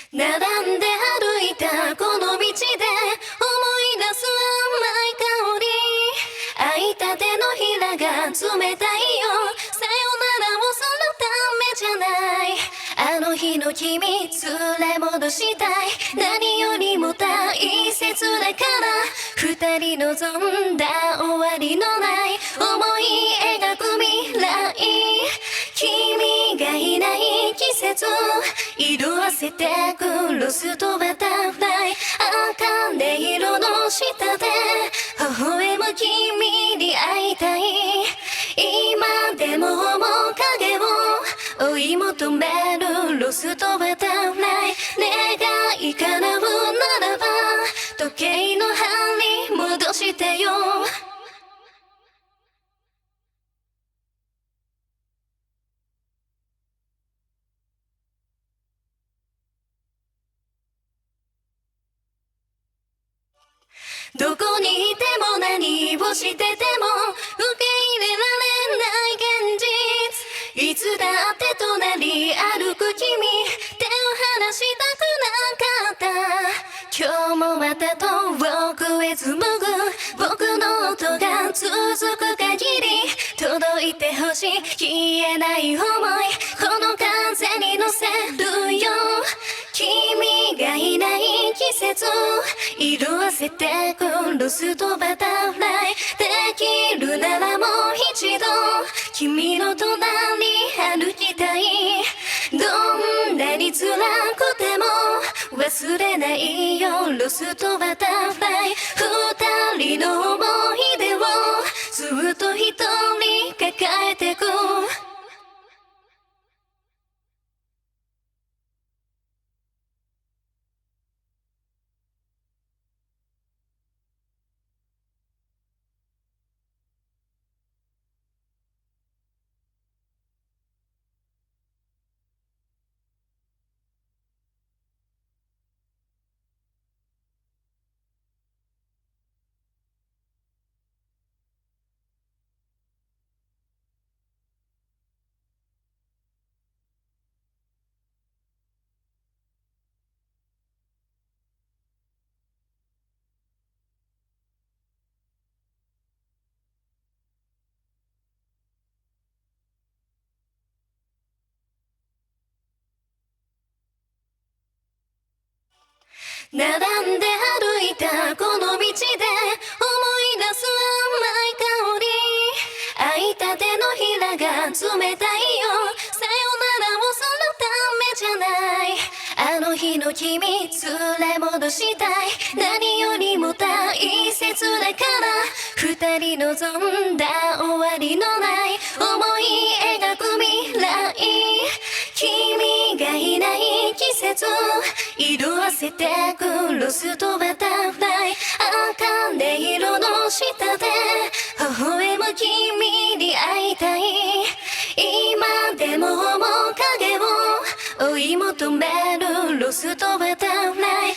並んで歩いたこの道で思い出す甘い香り、開いた手のひらが冷たいよ。さよならもそのためじゃない。あの日の君連れ戻したい。何よりも大切だから二人望んだ終わりのない思い描く未来。君がいない季節色あせてくロスとバタフライ。茜色の下で微笑む君に会いたい。今でも面影を追い求めるロスとバタフライ。願い叶うならば時計の針戻してよ。どこにいても何をしてても受け入れられない現実。いつだって隣歩く君、手を離したくなかった。今日もまた遠くへ紡ぐ僕の音が続く限り届いてほしい。消えない想いこの風に乗せるよ。君がいない季節色あせてくロスとバタフライ。できるならもう一度君の隣歩きたい。どんなに辛くても忘れないよロスとバタフライ。二人の思い出をずっと一人抱えてく。並んで歩いたこの道で思い出す甘い香り、開いた手のひらが冷たいよ。さよならもそのためじゃない。あの日の君連れ戻したい。何よりも大切だから二人望んだ終わりのない思い描く未来。君がいない季節色あせてくロスとバタフライ。茜色の下で微笑む君に会いたい。今でも面影を追い求めるロスとバタフライ。